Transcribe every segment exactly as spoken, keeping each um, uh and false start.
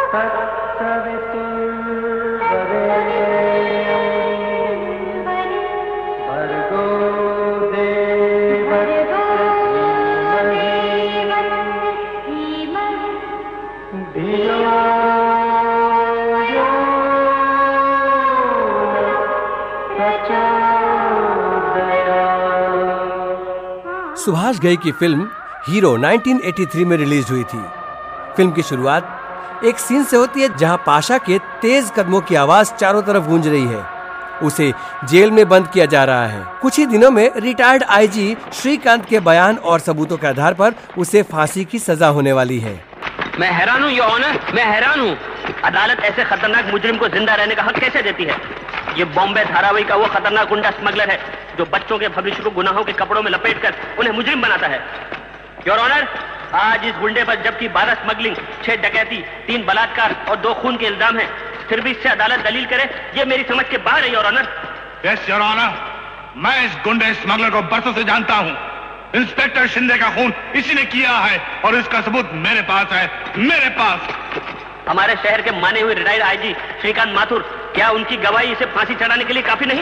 सुभाष घई की film hero उन्नीस सौ तिरासी में रिलीज हुई थी। फिल्म की शुरुआत एक सीन से होती है जहां पाशा के तेज कदमों की आवाज चारों तरफ गूंज रही है। उसे जेल में बंद किया जा रहा है। कुछ ही दिनों में रिटायर्ड आईजी श्रीकांत के बयान और सबूतों के आधार पर उसे फांसी की सजा होने वाली है। मैं हैरान हूँ योर ऑनर, मैं हैरान हूँ। अदालत ऐसे खतरनाक मुजरिम को जिंदा रहने का हक कैसे देती है? ये बॉम्बे धारावाही का वो खतरनाक गुंडा स्मगलर है जो बच्चों के भविष्य को गुनाहों के कपड़ों में लपेटकर उन्हें मुजरिम बनाता है। योर ऑनर, आज इस गुंडे पर जबकि बारह स्मगलिंग, छह डकैती, तीन बलात्कार और दो खून के इल्जाम हैं, फिर भी इससे अदालत दलील करे, ये मेरी समझ के बाहर है your honour. Yes your honour, मैं इस गुंडे स्मगलर को बरसों से जानता हूँ। इंस्पेक्टर शिंदे का खून इसी ने किया है और इसका सबूत मेरे पास है, मेरे पास। हमारे शहर के माने हुए रिटायर्ड आईजी श्रीकांत माथुर, क्या उनकी गवाही इसे फांसी चढ़ाने के लिए काफी नहीं?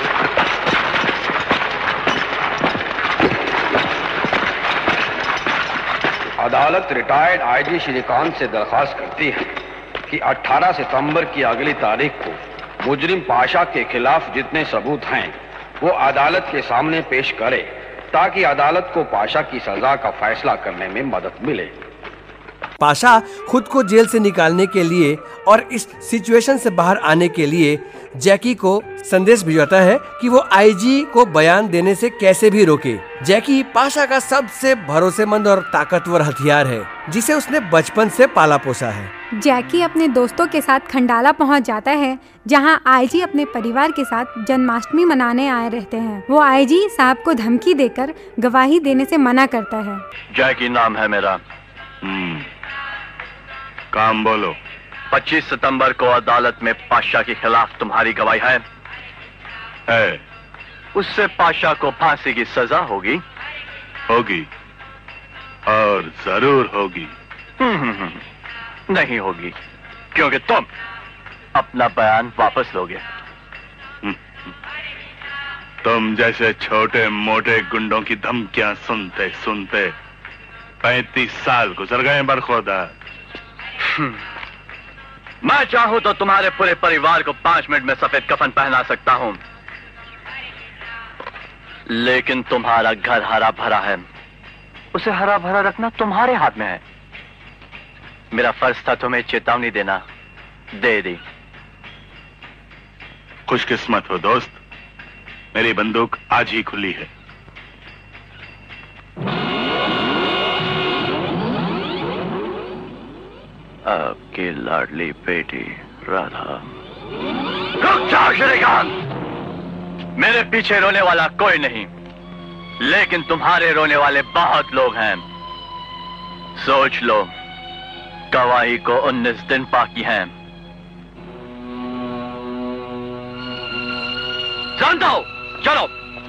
अदालत रिटायर्ड आईजी श्रीकांत से दरखास्त करती है कि अठारह सितंबर की अगली तारीख को मुजरिम पाशा के खिलाफ जितने सबूत हैं वो अदालत के सामने पेश करे ताकि अदालत को पाशा की सजा का फैसला करने में मदद मिले। पाशा खुद को जेल से निकालने के लिए और इस सिचुएशन से बाहर आने के लिए जैकी को संदेश भिजवाता है कि वो आईजी को बयान देने से कैसे भी रोके। जैकी पाशा का सबसे भरोसेमंद और ताकतवर हथियार है जिसे उसने बचपन से पाला पोसा है। जैकी अपने दोस्तों के साथ खंडाला पहुंच जाता है जहां आईजी अपने परिवार के साथ जन्माष्टमी मनाने आए रहते हैं। वो आईजी साहब को धमकी देकर गवाही देने से मना करता है। जैकी नाम है मेरा। काम बोलो। पच्चीस सितंबर को अदालत में पाशा के खिलाफ तुम्हारी गवाही है? है। उससे पाशा को फांसी की सजा होगी? होगी और जरूर होगी। नहीं होगी क्योंकि तुम अपना बयान वापस लोगे। तुम जैसे छोटे मोटे गुंडों की धमकियां सुनते सुनते पैंतीस साल गुजर गए बरखुदा। मैं चाहूं तो तुम्हारे पूरे परिवार को पांच मिनट में सफेद कफन पहना सकता हूं, लेकिन तुम्हारा घर हरा भरा है, उसे हरा भरा रखना तुम्हारे हाथ में है। मेरा फर्ज था तुम्हें चेतावनी देना, दे दी। खुशकिस्मत हो दोस्त, मेरी बंदूक आज ही खुली है। आपकी लाडली बेटी राधा। रुक जाओ श्रीकांत, मेरे पीछे रोने वाला कोई नहीं, लेकिन तुम्हारे रोने वाले बहुत लोग हैं। सोच लो, गवाही को उन्नीस दिन बाकी हैं। जानता हो, चलो।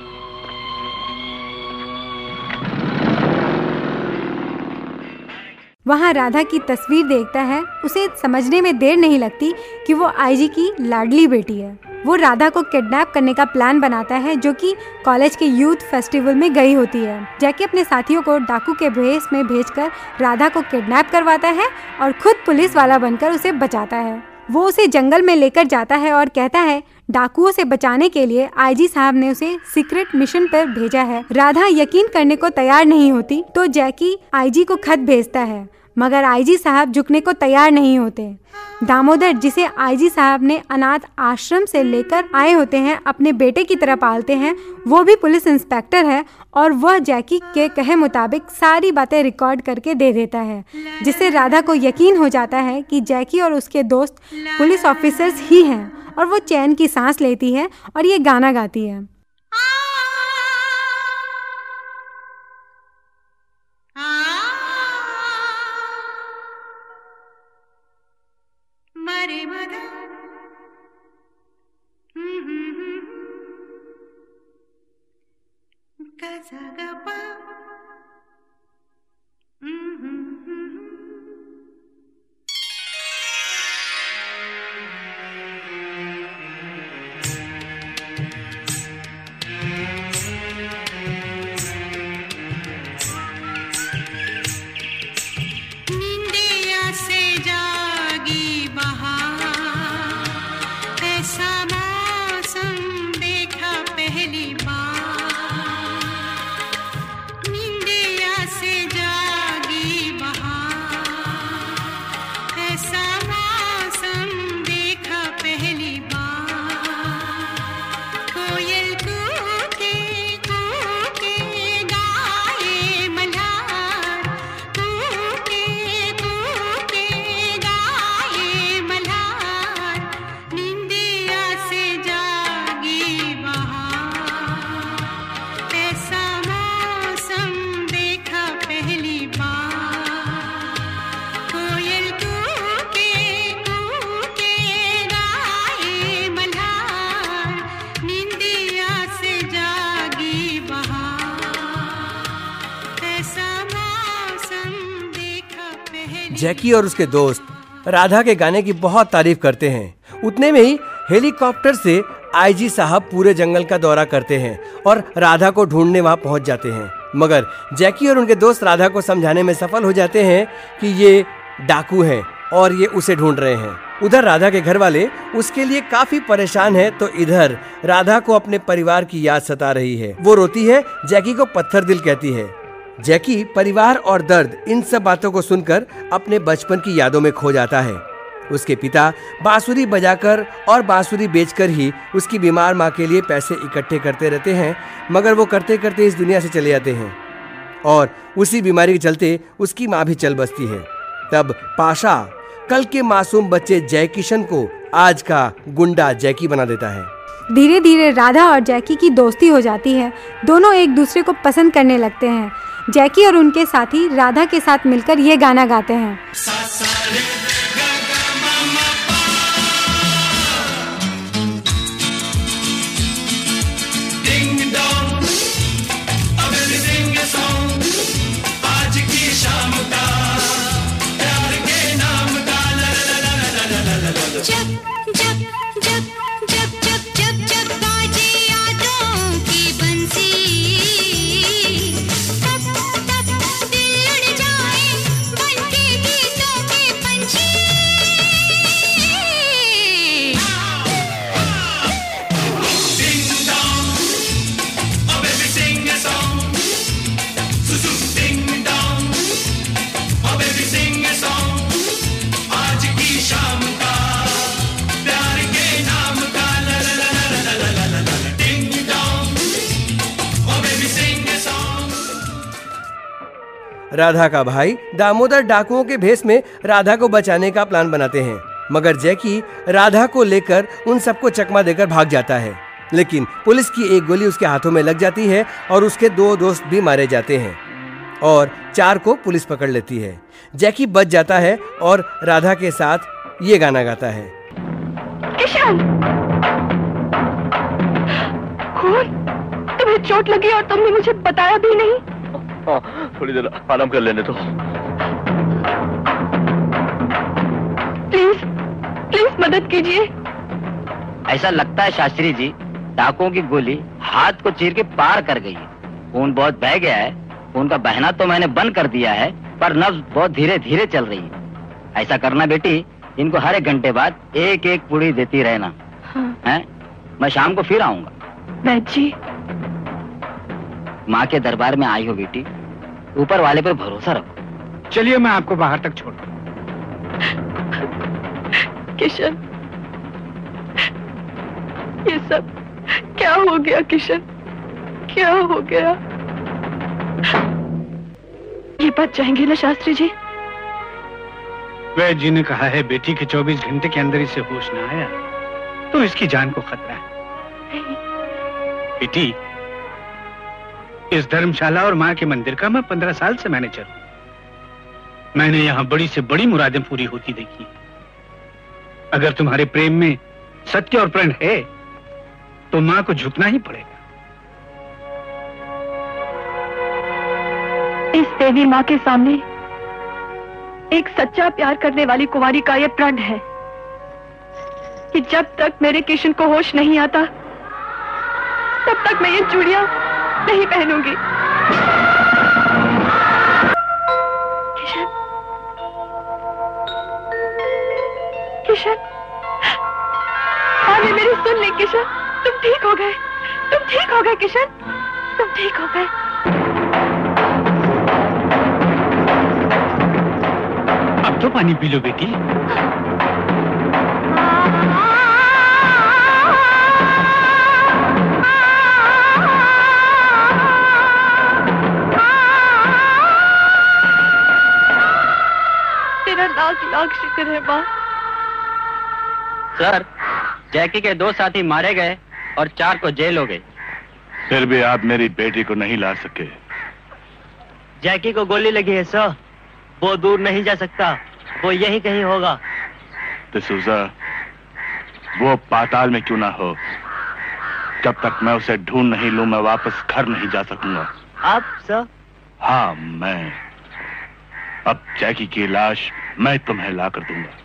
वहाँ राधा की तस्वीर देखता है। उसे समझने में देर नहीं लगती कि वो आईजी की लाडली बेटी है। वो राधा को किडनैप करने का प्लान बनाता है जो कि कॉलेज के यूथ फेस्टिवल में गई होती है। जैकी अपने साथियों को डाकू के भेष में भेजकर राधा को किडनैप करवाता है और खुद पुलिस वाला बनकर उसे बचाता है। वो उसे जंगल में लेकर जाता है और कहता है डाकुओं से बचाने के लिए आईजी साहब ने उसे सीक्रेट मिशन पर भेजा है। राधा यकीन करने को तैयार नहीं होती तो जैकी आईजी को खत भेजता है, मगर आईजी साहब झुकने को तैयार नहीं होते। दामोदर, जिसे आईजी साहब ने अनाथ आश्रम से लेकर आए होते हैं, अपने बेटे की तरह पालते हैं, वो भी पुलिस इंस्पेक्टर है और वह जैकी के कहे मुताबिक सारी बातें रिकॉर्ड करके दे देता है, जिससे राधा को यकीन हो जाता है कि जैकी और उसके दोस्त पुलिस ऑफिसर्स ही हैं और वो चैन की सांस लेती है और ये गाना गाती है। जैकी और उसके दोस्त राधा के गाने की बहुत तारीफ करते हैं। उतने में ही हेलीकॉप्टर से आईजी साहब पूरे जंगल का दौरा करते हैं और राधा को ढूंढने वहां पहुंच जाते हैं। मगर जैकी और उनके दोस्त राधा को समझाने में सफल हो जाते हैं कि ये डाकू हैं और ये उसे ढूंढ रहे हैं। उधर राधा के घर वाले उसके लिए काफी परेशान हैं, तो इधर राधा को अपने परिवार की याद सता रही है। वो रोती है, जैकी को पत्थर दिल कहती है। जैकी परिवार और दर्द इन सब बातों को सुनकर अपने बचपन की यादों में खो जाता है। उसके पिता बांसुरी बजाकर और बांसुरी बेचकर ही उसकी बीमार माँ के लिए पैसे इकट्ठे करते रहते हैं, मगर वो करते करते इस दुनिया से चले जाते हैं और उसी बीमारी के चलते उसकी माँ भी चल बसती है। तब पाशा कल के मासूम बच्चे जय किशन को आज का गुंडा जैकी बना देता है। धीरे धीरे राधा और जैकी की दोस्ती हो जाती है। दोनों एक दूसरे को पसंद करने लगते हैं। जैकी और उनके साथी राधा के साथ मिलकर ये गाना गाते हैं। राधा का भाई दामोदर डाकुओं के भेष में राधा को बचाने का प्लान बनाते हैं, मगर जैकी राधा को लेकर उन सबको चकमा देकर भाग जाता है। लेकिन पुलिस की एक गोली उसके हाथों में लग जाती है और उसके दो दोस्त भी मारे जाते हैं और चार को पुलिस पकड़ लेती है। जैकी बच जाता है और राधा के साथ ये गाना गाता है। किशन, खून, तुम्हें चोट लगी और तुमने मुझे बताया भी नहीं। हाँ, थोड़ी देर आराम कर लेने तो। प्लीज प्लीज मदद कीजिए। ऐसा लगता है शास्त्री जी, डाकुओं की गोली हाथ को चीर के पार कर गई है। खून बहुत बह गया है। खून का बहना तो मैंने बंद कर दिया है, पर नब्ज बहुत धीरे धीरे चल रही है। ऐसा करना बेटी, इनको हर एक घंटे बाद एक एक पुड़ी देती रहना। हाँ। हैं? मैं शाम को फिर आऊंगा। वैद्य जी, माँ के दरबार में आई हो बेटी, ऊपर वाले पर भरोसा रखो। चलिए, मैं आपको बाहर तक छोड़। किशन, ये सब क्या हो गया? किशन, क्या हो गया? ये बच जाएंगे ना शास्त्री जी? वैद्य जी ने कहा है बेटी के चौबीस घंटे के अंदर इसे होश न आया तो इसकी जान को खतरा है। बेटी, इस धर्मशाला और माँ के मंदिर का मैं पंद्रह साल से मैनेजर हूं। मैंने यहाँ बड़ी से बड़ी मुरादें पूरी होती देखी। अगर तुम्हारे प्रेम में सत्य और प्रण है तो माँ को झुकना ही पड़ेगा। इस देवी माँ के सामने एक सच्चा प्यार करने वाली कुंवारी का यह प्रण है कि जब तक मेरे किशन को होश नहीं आता तब तक मैं ये चूड़ियां नहीं पहनूंगी। किशन, किशन, हाँ, मेरी सुन ले किशन, तुम ठीक हो गए, तुम ठीक हो गए किशन, तुम ठीक हो गए। अब तो पानी पी लो बेटी। तेरा लाख लाख शुक्र है माँ। सर, जैकी के दो साथी मारे गए और चार को जेल हो गई। फिर भी आप मेरी बेटी को नहीं ला सके। जैकी को गोली लगी है सर, वो दूर नहीं जा सकता, वो यहीं कहीं होगा। डिसूजा, वो पाताल में क्यों ना हो, जब तक मैं उसे ढूंढ नहीं लूं मैं वापस घर नहीं जा सकूंगा। आप सर? हाँ मैं। अब जैकी की लाश मैं तुम्हें ला कर दूंगा।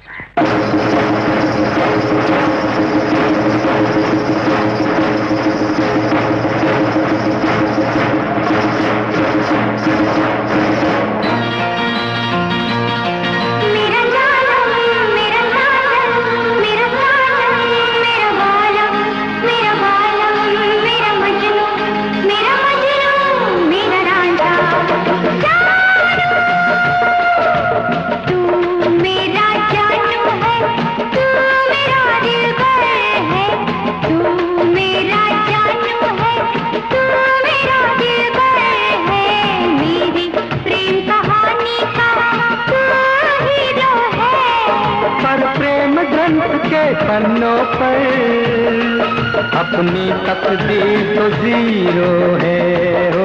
पन्नों पर अपनी तकदीर तो जीरो है। हो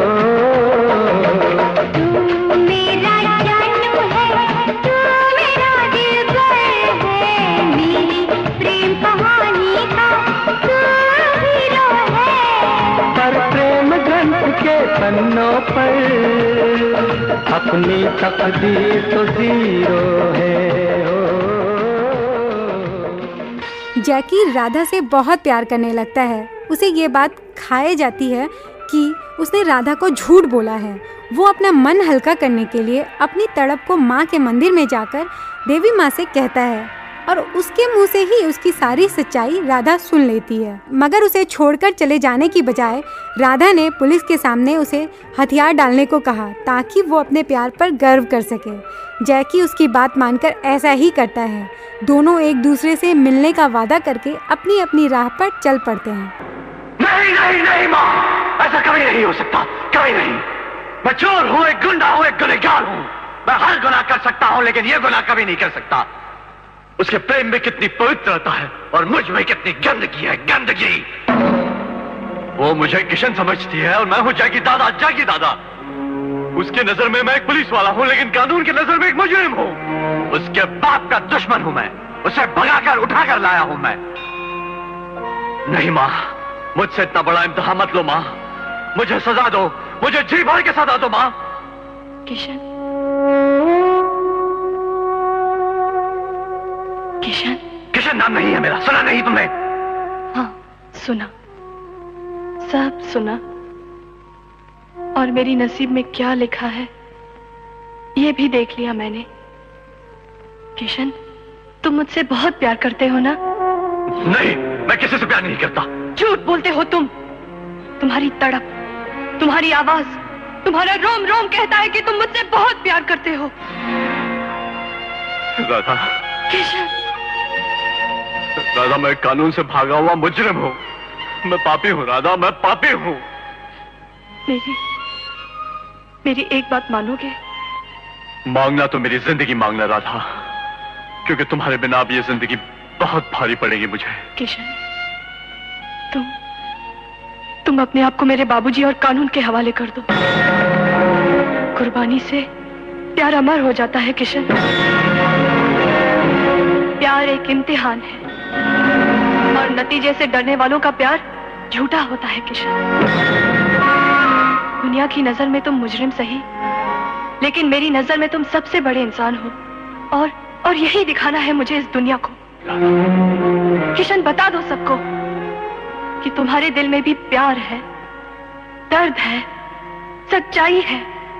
तू मेरा जानू है, तू मेरा दिलबर है, मेरी प्रेम कहानी का तू हीरो है। पर प्रेम ग्रंथ के पन्नों पर अपनी तकदीर तो जीरो है। हो जैकी राधा से बहुत प्यार करने लगता है। उसे ये बात खाए जाती है कि उसने राधा को झूठ बोला है। वो अपना मन हल्का करने के लिए अपनी तड़प को माँ के मंदिर में जाकर देवी माँ से कहता है और उसके मुंह से ही उसकी सारी सच्चाई राधा सुन लेती है। मगर उसे छोड़कर चले जाने की बजाय राधा ने पुलिस के सामने उसे हथियार डालने को कहा ताकि वो अपने प्यार पर गर्व कर सके। जैकी उसकी बात मानकर ऐसा ही करता है। दोनों एक दूसरे से मिलने का वादा करके अपनी अपनी राह पर चल पड़ते हैं। नहीं नहीं नहीं माँ, ऐसा कभी नहीं हो सकता, कभी नहीं। मैं चोर हूँ, एक गुंडा हूँ, एक गुनहगार हूँ। मैं हर गुनाह कर सकता हूँ लेकिन ये गुनाह कभी नहीं कर सकता। उसके प्रेम में कितनी पवित्रता है और मुझ में कितनी गंदगी है, गंदगी। वो मुझे किशन समझती है और मैं हूँ जैकी दादा, जैकी दादा। उसके नजर में मैं एक पुलिस वाला हूँ लेकिन कानून की नजर में एक मुजरिम हूँ। उसके बाप का दुश्मन हूँ मैं, उसे भगाकर उठाकर लाया हूँ मैं। नहीं माँ, मुझसे इतना बड़ा इम्तिहान मत लो माँ। मुझे सजा दो, मुझे जी भर के सजा दो माँ। किशन, किशन, किशन नाम नहीं है मेरा, सुना नहीं तुमने? हाँ सुना, सब सुना। और मेरी नसीब में क्या लिखा है ये भी देख लिया मैंने। किशन, तुम मुझसे बहुत प्यार करते हो ना? नहीं, मैं किसी से प्यार नहीं करता। झूठ बोलते हो तुम। तुम्हारी तड़प, तुम्हारी आवाज, तुम्हारा रोम रोम कहता है कि तुम मुझसे बहुत प्यार करते हो। राधा, किशन, राधा मैं कानून से भागा हुआ मुजरिम हूँ। मैं पापी हूँ राधा, मैं पापी हूँ। मेरी मेरी एक बात मानोगे? मांगना तो मेरी जिंदगी मांगना राधा, क्योंकि तुम्हारे बिना अब ये जिंदगी बहुत भारी पड़ेगी मुझे। किशन, तुम तुम अपने आप को मेरे बाबूजी और कानून के हवाले कर दो। कुर्बानी से प्यार अमर हो जाता है किशन। प्यार एक इम्तिहान है और नतीजे से डरने वालों का प्यार झूठा होता है किशन। दुनिया की नजर में तुम मुजरिम सही, लेकिन मेरी नजर में तुम सबसे बड़े इंसान हो। और और यही दिखाना है मुझे इस दुनिया को। किशन, बता दो सबको कि तुम्हारे दिल में भी प्यार है, दर्द है, सच्चाई है।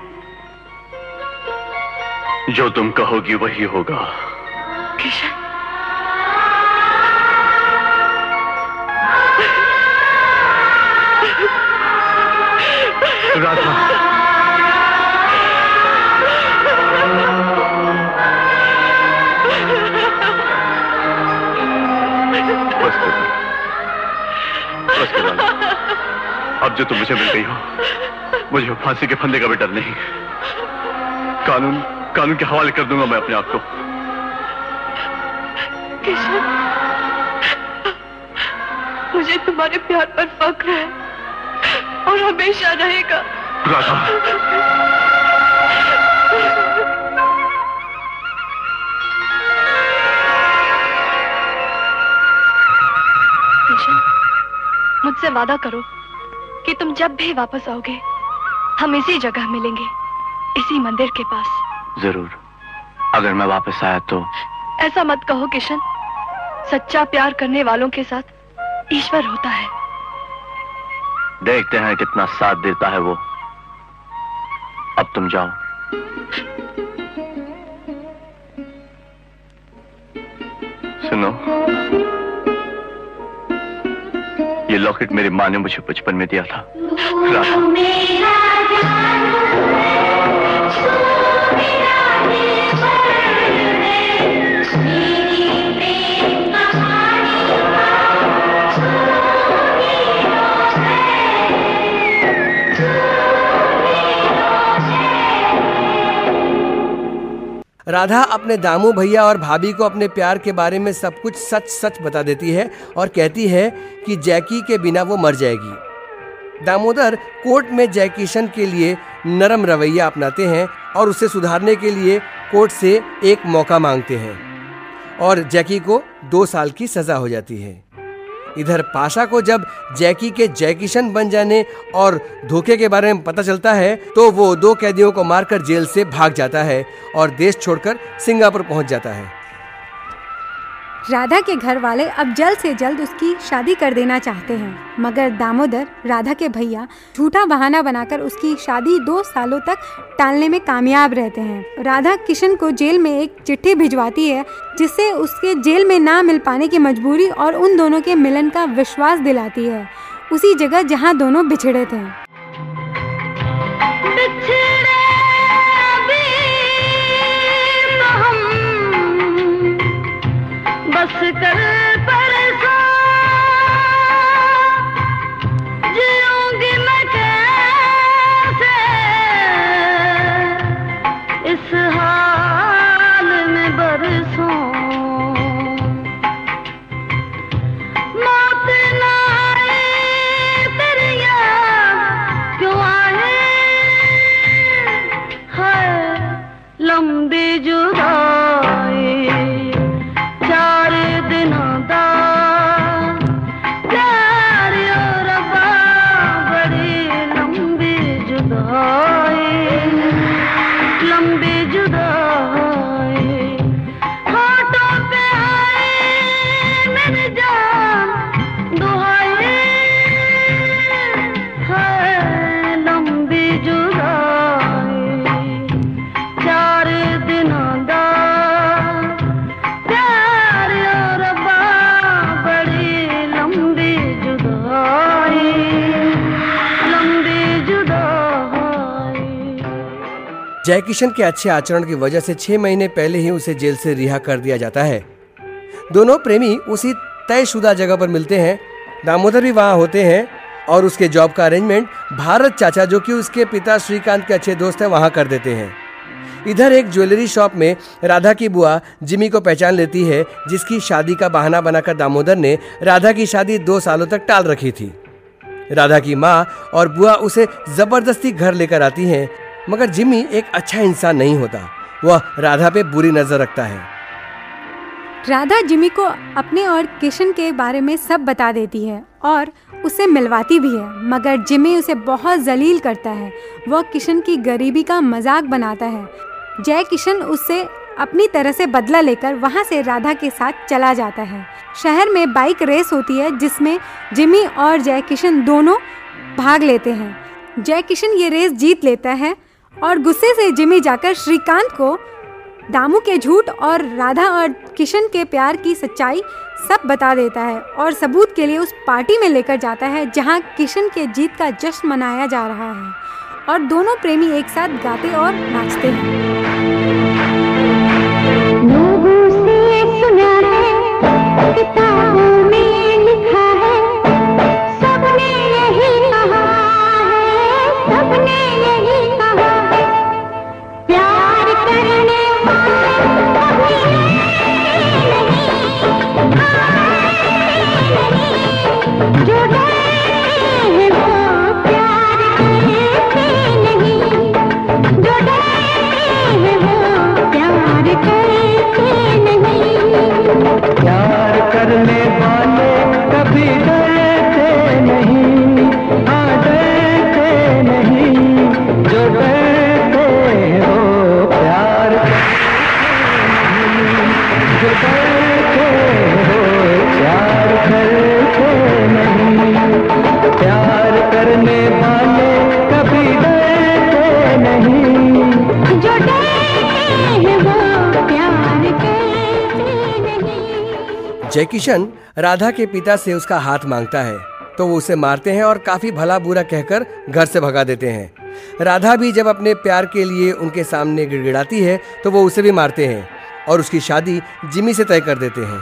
जो तुम कहोगी वही होगा। किशन, राधा, बस कर दो, बस कर दो। अब जो तुम मुझे मिल गई हो, मुझे फांसी के फंदे का भी डर नहीं। कानून कानून के हवाले कर दूंगा मैं अपने आप को। किशन, मुझे तुम्हारे प्यार पर फख्र है और हमेशा रहेगा। राधा, किशन, मुझसे वादा करो कि तुम जब भी वापस आओगे हम इसी जगह मिलेंगे, इसी मंदिर के पास। जरूर। अगर मैं वापस आया तो? ऐसा मत कहो किशन, सच्चा प्यार करने वालों के साथ ईश्वर होता है। देखते हैं कितना साथ देता है वो। अब तुम जाओ। सुनो, ये लॉकेट मेरी माँ ने मुझे बचपन में दिया था। राधा, राधा अपने दामू भैया और भाभी को अपने प्यार के बारे में सब कुछ सच सच बता देती है और कहती है कि जैकी के बिना वो मर जाएगी। दामोदर कोर्ट में जैकी किशन के लिए नरम रवैया अपनाते हैं और उसे सुधारने के लिए कोर्ट से एक मौका मांगते हैं और जैकी को दो साल की सजा हो जाती है। इधर पाशा को जब जैकी के जैकी किशन बन जाने और धोखे के बारे में पता चलता है तो वो दो कैदियों को मारकर जेल से भाग जाता है और देश छोड़कर सिंगापुर पहुंच जाता है। राधा के घर वाले अब जल्द से जल्द उसकी शादी कर देना चाहते हैं, मगर दामोदर, राधा के भैया, झूठा बहाना बनाकर उसकी शादी दो सालों तक टालने में कामयाब रहते हैं। राधा किशन को जेल में एक चिट्ठी भिजवाती है जिससे उसके जेल में ना मिल पाने की मजबूरी और उन दोनों के मिलन का विश्वास दिलाती है, उसी जगह जहां दोनों बिछड़े थे। बस कर परसों जीऊंगी मैं कैसे इस हाल में बरसों, मौत ना आए तेरी याद क्यों आए, है लंबी जुदाई जैकी किशन के अच्छे आचरण की वजह से छह महीने पहले ही उसे जेल से रिहा कर दिया जाता है। दोनों प्रेमी उसी तयशुदा जगह पर मिलते हैं। दामोदर भी वहां होते हैं और उसके जॉब का अरेंजमेंट भारत चाचा, जो कि उसके पिता श्रीकांत के अच्छे दोस्त हैं, वहां कर देते हैं। इधर एक ज्वेलरी शॉप में राधा की बुआ जिमी को पहचान लेती है, जिसकी शादी का बहाना बनाकर दामोदर ने राधा की शादी दो सालों तक टाल रखी थी। राधा की माँ और बुआ उसे जबरदस्ती घर लेकर आती हैं, मगर जिमी एक अच्छा इंसान नहीं होता। वह राधा पे बुरी नजर रखता है। राधा जिमी को अपने और किशन के बारे में सब बता देती है और उसे मिलवाती भी है, मगर जिमी उसे बहुत जलील करता है। वह किशन की गरीबी का मजाक बनाता है। जय किशन उससे अपनी तरह से बदला लेकर वहां से राधा के साथ चला जाता है। शहर में बाइक रेस होती है जिसमें जिमी और जय किशन दोनों भाग लेते हैं। जय किशन ये रेस जीत लेता है और गुस्से से जिमी जाकर श्रीकांत को दामू के झूठ और राधा और किशन के प्यार की सच्चाई सब बता देता है और सबूत के लिए उस पार्टी में लेकर जाता है जहां किशन के जीत का जश्न मनाया जा रहा है और दोनों प्रेमी एक साथ गाते और नाचते हैं। लोगों से सुना है किताबों में करने वाले कभी डरते नहीं, हाँ डरते नहीं, जो डरते हो प्यार करते नहीं, जो डरते हो प्यार करते नहीं, प्यार करने वाले कभी डरते नहीं, जो डरते हैं वो प्यार करते नहीं। जय किशन राधा के पिता से उसका हाथ मांगता है तो वो उसे मारते हैं और काफी भला बुरा कहकर घर से भगा देते हैं। राधा भी जब अपने प्यार के लिए उनके सामने गिड़गिड़ाती है तो वो उसे भी मारते हैं और उसकी शादी जिमी से तय कर देते हैं।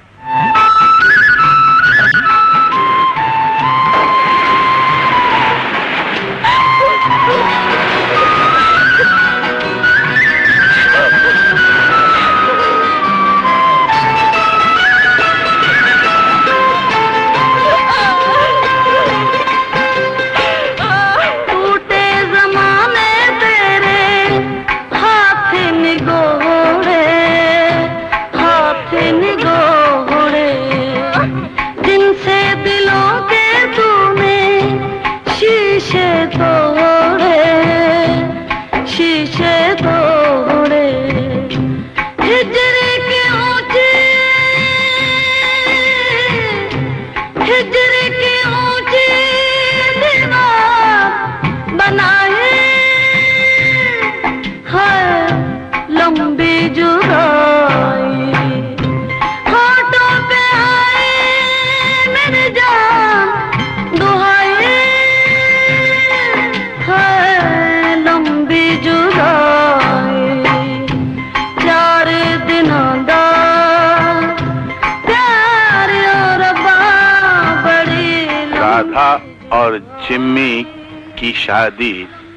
और जिम्मी की शादी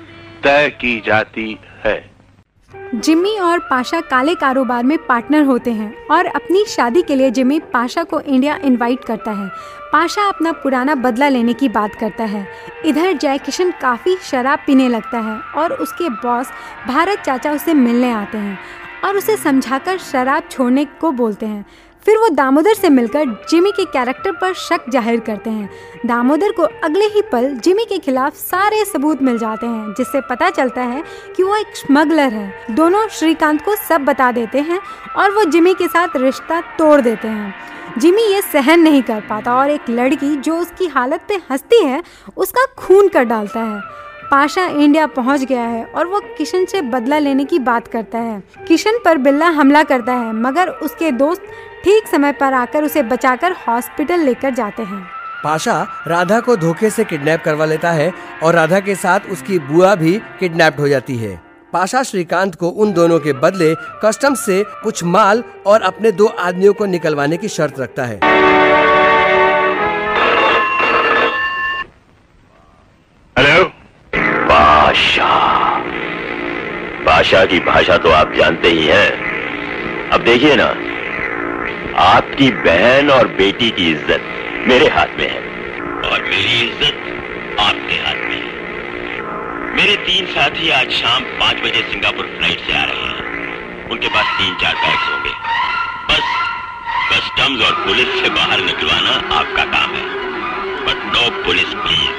तय की जाती है। जिम्मी और पाशा काले कारोबार में पार्टनर होते हैं और अपनी शादी के लिए जिम्मी पाशा को इंडिया इनवाइट करता है। पाशा अपना पुराना बदला लेने की बात करता है। इधर जय किशन काफ़ी शराब पीने लगता है और उसके बॉस भारत चाचा उसे मिलने आते हैं और उसे समझाकर शराब छोड़ने को बोलते हैं। फिर वो दामोदर से मिलकर जिमी के कैरेक्टर पर शक जाहिर करते हैं। दामोदर को अगले ही पल जिमी के खिलाफ सारे सबूत मिल जाते हैं, जिससे पता चलता है कि वो एक स्मगलर है। दोनों श्रीकांत को सब बता देते हैं और वो जिमी के साथ रिश्ता तोड़ देते हैं। जिमी ये सहन नहीं कर पाता और एक लड़की जो उसकी हालत पे हंसती है उसका खून कर डालता है। पाशा इंडिया पहुंच गया है और वो किशन से बदला लेने की बात करता है। किशन पर बिल्ला हमला करता है मगर उसके दोस्त ठीक समय पर आकर उसे बचाकर हॉस्पिटल लेकर जाते हैं। पाशा राधा को धोखे से किडनैप करवा लेता है और राधा के साथ उसकी बुआ भी किडनैप्ड हो जाती है। पाशा श्रीकांत को उन दोनों के बदले कस्टम्स से कुछ माल और अपने दो आदमियों को निकलवाने की शर्त रखता है। हेलो पाशा, पाशा की भाषा तो आप जानते ही हैं। अब देखिए ना, आपकी बहन और बेटी की इज्जत मेरे हाथ में है और मेरी इज्जत आपके हाथ में है। मेरे तीन साथी आज शाम पांच बजे सिंगापुर फ्लाइट से आ रहे हैं। उनके पास तीन चार बैग्स होंगे। बस कस्टम्स और पुलिस से बाहर निकलवाना आपका काम है, बट नो पुलिस प्लीज।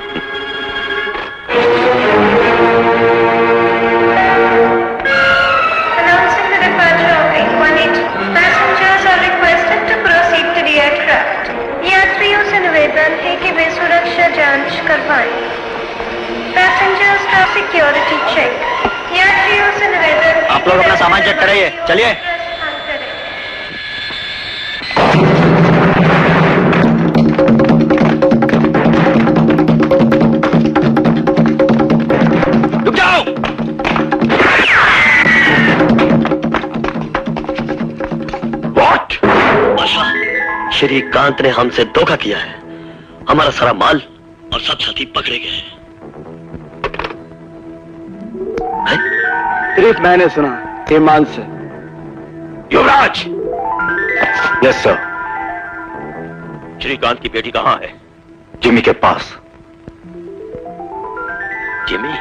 यात्रियों से निवेदन है कि वे सुरक्षा जांच करवाएं। पैसेंजर्स का सिक्योरिटी चेक। यात्रियों से निवेदन, आप लोग अपना सामान चेक कराइए, चलिए। रुक जाओ। व्हाट? श्रीकांत ने हमसे धोखा किया है। हमारा सारा माल और सब साथी पकड़े गए हैं। सिर्फ मैंने सुना ईमान से। युवराज। Yes sir. श्रीकांत की बेटी कहाँ है? जिमी के पास। जिमी?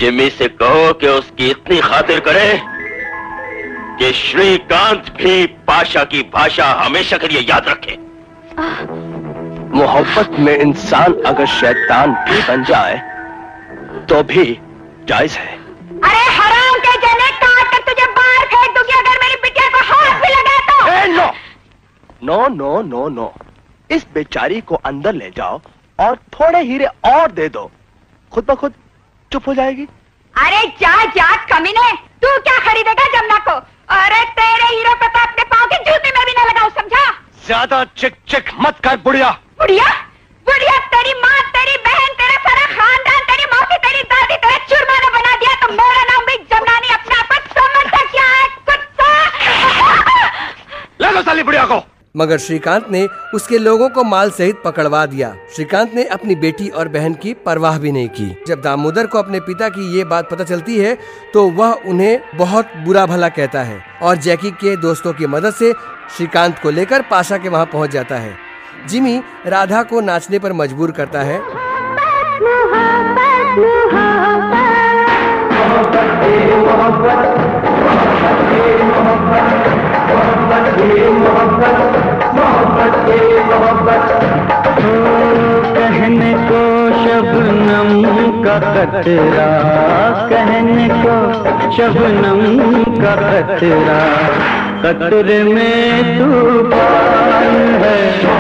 जिमी से कहो कि उसकी इतनी खातिर करे कि श्रीकांत भी पाशा की भाषा हमेशा के लिए याद रखे। मोहब्बत में इंसान अगर शैतान भी बन जाए तो भी जायज है। अरे हराम के जने, काट कर तुझे बाहर फेंक दूंगी अगर मेरी बिटिया को हाथ भी लगा तो। ए, no no no no no इस बेचारी को अंदर ले जाओ और थोड़े हीरे और दे दो, खुद ब खुद चुप हो जाएगी। अरे जा जा कमीने, तू क्या खरीदेगा जमुना को? अरे तेरे हीरो पे तो अपने पाँव की जूती में भी न लगाओ, समझा? ज्यादा चिक चिक मत कर बुढ़िया। बुढ़िया? बुढ़िया तेरी माँ, तेरी बहन, तेरा सारा खानदान, तेरी मौसी, तेरी दादी तेरा चुरमा ने बना दिया तो मेरा नाम भी जमुना नहीं, अपने आप को समझता क्या है कुत्ता? ले लो साली बुढ़िया को। मगर श्रीकांत ने उसके लोगों को माल सहित पकड़वा दिया। श्रीकांत ने अपनी बेटी और बहन की परवाह भी नहीं की। जब दामोदर को अपने पिता की ये बात पता चलती है तो वह उन्हें बहुत बुरा भला कहता है और जैकी के दोस्तों की मदद से श्रीकांत को लेकर पाशा के वहाँ पहुँच जाता है। जिमी राधा को नाचने पर मजबूर करता है। कहने को शबनम का कतरा, कहने को शबनम का कतरा, कतरे में तूफान है।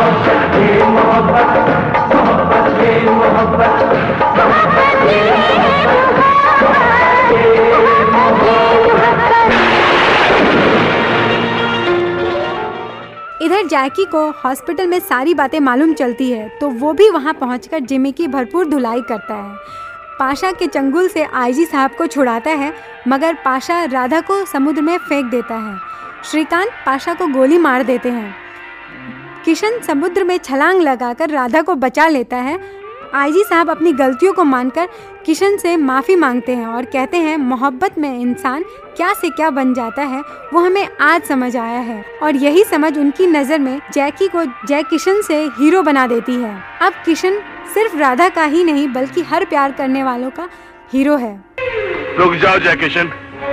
इधर जैकी को हॉस्पिटल में सारी बातें मालूम चलती है तो वो भी वहाँ पहुँचकर जिमी की भरपूर धुलाई करता है। पाशा के चंगुल से आईजी साहब को छुड़ाता है मगर पाशा राधा को समुद्र में फेंक देता है। श्रीकांत पाशा को गोली मार देते हैं। किशन समुद्र में छलांग लगाकर राधा को बचा लेता है। आईजी साहब अपनी गलतियों को मानकर किशन से माफ़ी मांगते हैं और कहते हैं मोहब्बत में इंसान क्या से क्या बन जाता है वो हमें आज समझ आया है और यही समझ उनकी नज़र में जैकी को जय किशन से हीरो बना देती है। अब किशन सिर्फ राधा का ही नहीं बल्कि हर प्यार करने वालों का हीरो है। रुक जाओ जय किशन,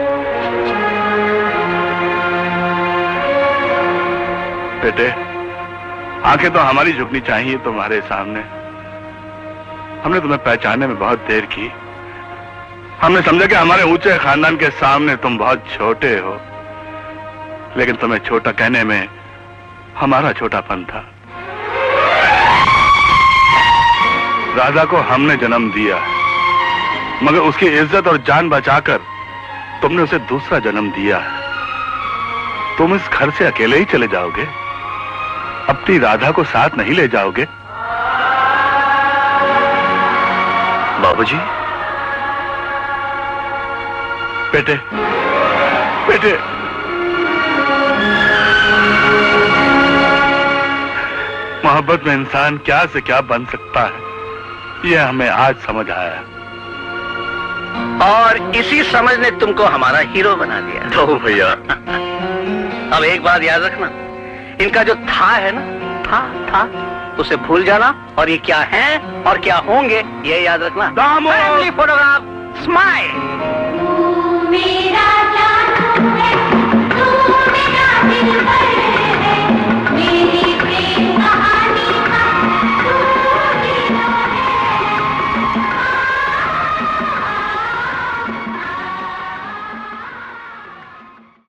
बेटे आंखें तो हमारी झुकनी चाहिए तुम्हारे सामने। हमने तुम्हें पहचानने में बहुत देर की। हमने समझा कि हमारे ऊंचे खानदान के सामने तुम बहुत छोटे हो, लेकिन तुम्हें छोटा कहने में हमारा छोटापन था। राधा को हमने जन्म दिया मगर उसकी इज्जत और जान बचाकर तुमने उसे दूसरा जन्म दिया है। तुम इस घर से अकेले ही चले जाओगे, अपनी राधा को साथ नहीं ले जाओगे? बाबूजी, बेटे बेटे मोहब्बत में इंसान क्या से क्या बन सकता है यह हमें आज समझ आया और इसी समझ ने तुमको हमारा हीरो बना दिया। तो भैया अब एक बात याद रखना, इनका जो था है ना, था था उसे भूल जाना और ये क्या है और क्या होंगे ये याद रखना। Family photograph smile.